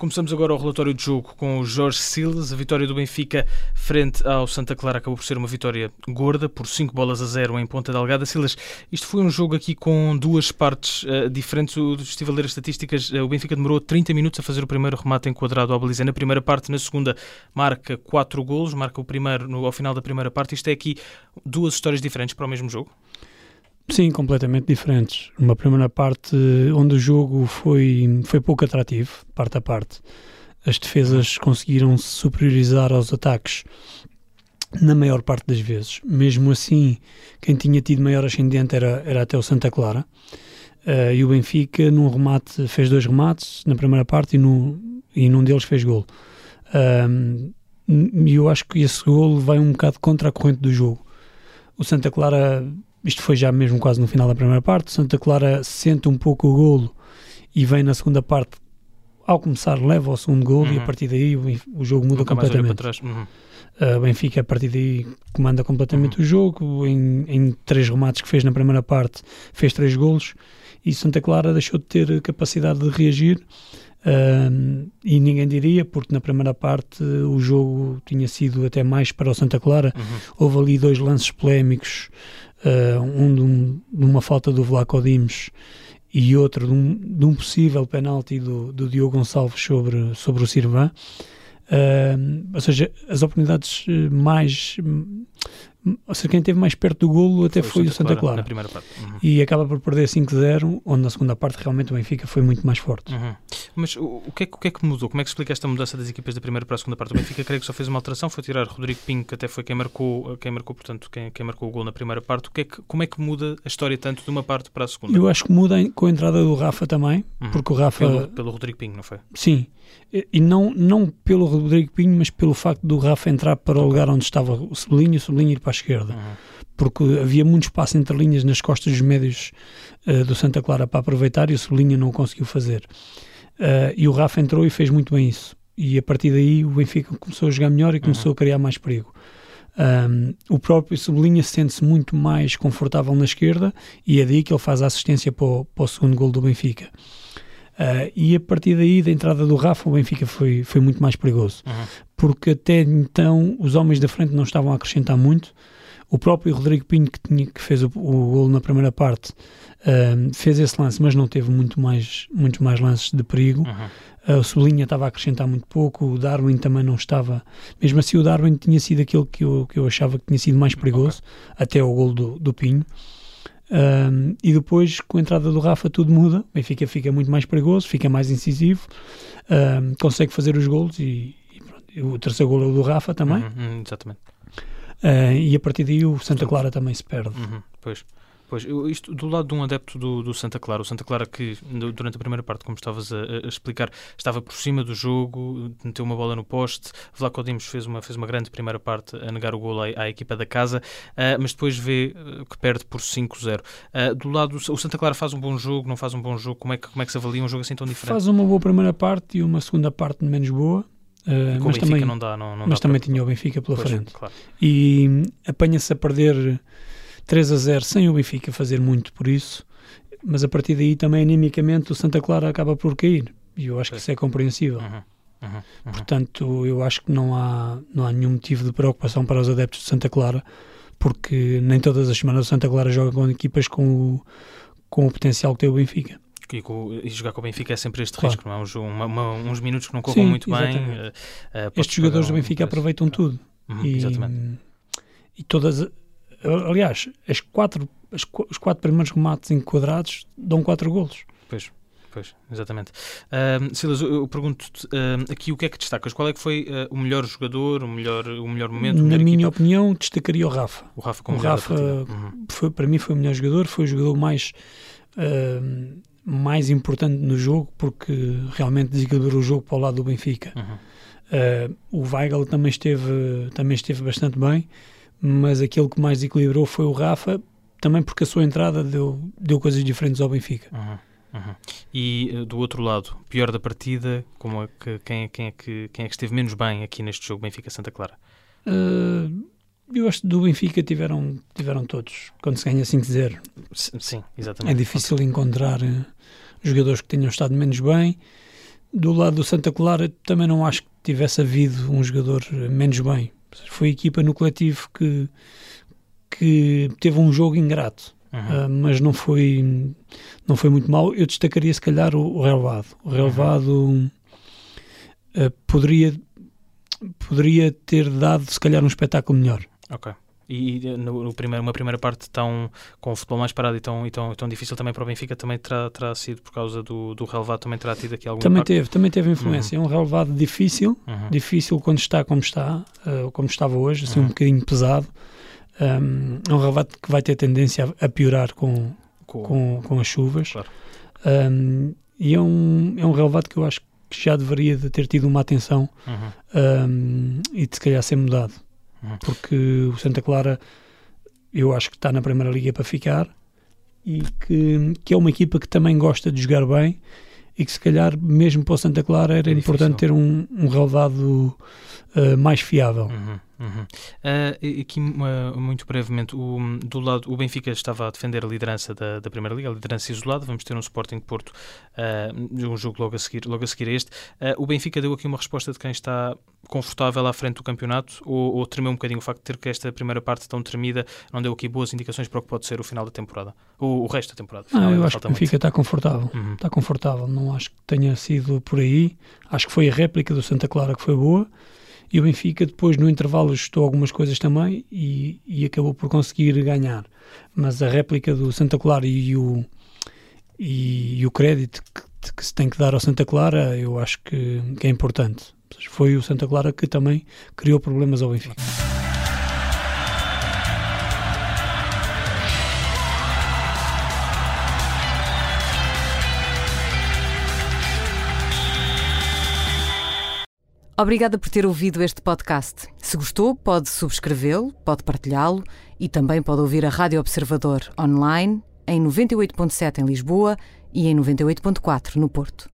Começamos agora o relatório de jogo com o Jorge Silas. A vitória do Benfica frente ao Santa Clara acabou por ser uma vitória gorda, por 5-0 em Ponta Delgada. Silas, isto foi um jogo aqui com duas partes diferentes. Estive a ler as estatísticas. O Benfica demorou 30 minutos a fazer o primeiro remate enquadrado à baliza na primeira parte. Na segunda, marca 4 golos, marca o primeiro ao final da primeira parte. Isto é aqui duas histórias diferentes para o mesmo jogo? Sim, completamente diferentes. Uma primeira parte onde o jogo foi pouco atrativo, parte a parte. As defesas conseguiram se superiorizar aos ataques na maior parte das vezes. Mesmo assim, quem tinha tido maior ascendente era até o Santa Clara. E o Benfica, num remate, fez 2 remates na primeira parte e num deles fez golo. E eu acho que esse golo vai um bocado contra a corrente do jogo. O Santa Clara... Isto foi já mesmo quase no final da primeira parte. Santa Clara sente um pouco o golo e vem na segunda parte, ao começar, leva ao segundo golo e a partir daí o jogo muda completamente. O Benfica, a partir daí, comanda completamente o jogo. Em 3 remates que fez na primeira parte, fez 3 golos e Santa Clara deixou de ter capacidade de reagir. E ninguém diria, porque na primeira parte o jogo tinha sido até mais para o Santa Clara. Houve ali 2 lances polémicos, de uma falta do Vlaco Dimos e outro de um possível penalti do Diogo Gonçalves sobre o Sirvã. Ou seja, as oportunidades ou seja, quem esteve mais perto do golo até foi o Santa Clara. Na primeira parte. E acaba por perder 5-0, onde na segunda parte realmente o Benfica foi muito mais forte. Mas o que é que mudou? Como é que explica esta mudança das equipas da primeira para a segunda parte? O Benfica, creio que só fez uma alteração, foi tirar Rodrigo Pinho, que até foi quem marcou o gol na primeira parte. Como é que muda a história tanto de uma parte para a segunda? Eu acho que muda com a entrada do Rafa também, porque o Rafa... Pelo Rodrigo Pinho, não foi? Sim, e não pelo Rodrigo Pinho, mas pelo facto do Rafa entrar para o lugar onde estava o Cebolinha ir para a esquerda. Porque havia muito espaço entre linhas nas costas dos médios do Santa Clara para aproveitar e o Cebolinha não o conseguiu fazer. E o Rafa entrou e fez muito bem isso. E a partir daí o Benfica começou a jogar melhor e começou a criar mais perigo. O próprio Cebolinha sente-se muito mais confortável na esquerda e é daí que ele faz a assistência para o segundo golo do Benfica. E a partir daí, da entrada do Rafa, o Benfica foi muito mais perigoso. Porque até então os homens da frente não estavam a acrescentar muito. O próprio Rodrigo Pinho, que fez o golo na primeira parte, fez esse lance, mas não teve muitos mais lances de perigo. O Cebolinha estava a acrescentar muito pouco, o Darwin também não estava. Mesmo assim, o Darwin tinha sido aquele que eu achava que tinha sido mais perigoso, até o golo do Pinho. E depois, com a entrada do Rafa, tudo muda. O Benfica fica muito mais perigoso, fica mais incisivo, consegue fazer os golos e pronto. O terceiro golo é o do Rafa também. Exatamente. E a partir daí o Santa Clara também se perde. Pois, isto do lado de um adepto do Santa Clara, o Santa Clara que durante a primeira parte, como estavas a explicar, estava por cima do jogo, meteu uma bola no poste. Vlaco Dimos fez uma grande primeira parte a negar o golo à equipa da casa, mas depois vê que perde por 5-0. Do lado, o Santa Clara faz um bom jogo, não faz um bom jogo? Como é que se avalia um jogo assim tão diferente? Faz uma boa primeira parte e uma segunda parte menos boa. Mas também também tinha o Benfica pela frente. Claro. E apanha-se a perder 3-0 sem o Benfica fazer muito por isso, mas a partir daí também animicamente o Santa Clara acaba por cair e eu acho que isso é compreensível. Portanto, eu acho que não há nenhum motivo de preocupação para os adeptos de Santa Clara, porque nem todas as semanas o Santa Clara joga com equipas com o potencial que tem o Benfica. E jogar com o Benfica é sempre este risco, não é? Uns minutos que não corram muito bem. Estes jogadores do Benfica aproveitam tudo. Exatamente. E todas... Aliás, os 4 primeiros remates enquadrados dão 4 golos. Pois, exatamente. Silas, eu pergunto-te aqui o que é que destacas? Qual é que foi o melhor jogador, o melhor momento? Na minha opinião, destacaria o Rafa. O Rafa como melhor da partida. Para mim foi o melhor jogador, foi o jogador mais importante no jogo, porque realmente desequilibrou o jogo para o lado do Benfica. O Weigl também esteve bastante bem, mas aquele que mais desequilibrou foi o Rafa, também porque a sua entrada deu coisas diferentes ao Benfica. E do outro lado, pior da partida, quem é que esteve menos bem aqui neste jogo Benfica-Santa Clara? Eu acho que do Benfica tiveram todos. Quando se ganha 5-0, sim, exatamente. É difícil encontrar jogadores que tenham estado menos bem. do lado do Santa Clara também não acho que tivesse havido um jogador menos bem. Foi a equipa no coletivo que teve um jogo ingrato, mas não foi muito mau. Eu destacaria se calhar o relevado. O relevado poderia ter dado se calhar um espetáculo melhor. Ok. E uma primeira parte com o futebol mais parado e tão difícil também para o Benfica, também terá sido por causa do relevado, também terá tido aqui algum impacto? Também teve influência. É um relevado difícil quando está como estava hoje, assim um bocadinho pesado. É um relevado que vai ter tendência a piorar com as chuvas. Claro. E é um relevado que eu acho que já deveria de ter tido uma atenção e de se calhar ser mudado. Porque o Santa Clara eu acho que está na Primeira Liga para ficar e que é uma equipa que também gosta de jogar bem e que se calhar mesmo para o Santa Clara era importante ter um relevado mais fiável. Aqui muito brevemente, do lado, o Benfica estava a defender a liderança da Primeira Liga, a liderança isolada. Vamos ter um Sporting de Porto, um jogo logo a seguir a este. O Benfica deu aqui uma resposta de quem está confortável à frente do campeonato, ou tremeu um bocadinho o facto de ter que esta primeira parte tão tremida não deu aqui boas indicações para o que pode ser o final da temporada, ou o resto da temporada? Eu acho que o Benfica está confortável. Está confortável, não acho que tenha sido por aí. Acho que foi a réplica do Santa Clara que foi boa. E o Benfica depois no intervalo ajustou algumas coisas também e acabou por conseguir ganhar. Mas a réplica do Santa Clara e o crédito que se tem que dar ao Santa Clara eu acho que é importante. Foi o Santa Clara que também criou problemas ao Benfica. Obrigada por ter ouvido este podcast. Se gostou, pode subscrevê-lo, pode partilhá-lo e também pode ouvir a Rádio Observador online em 98.7 em Lisboa e em 98.4 no Porto.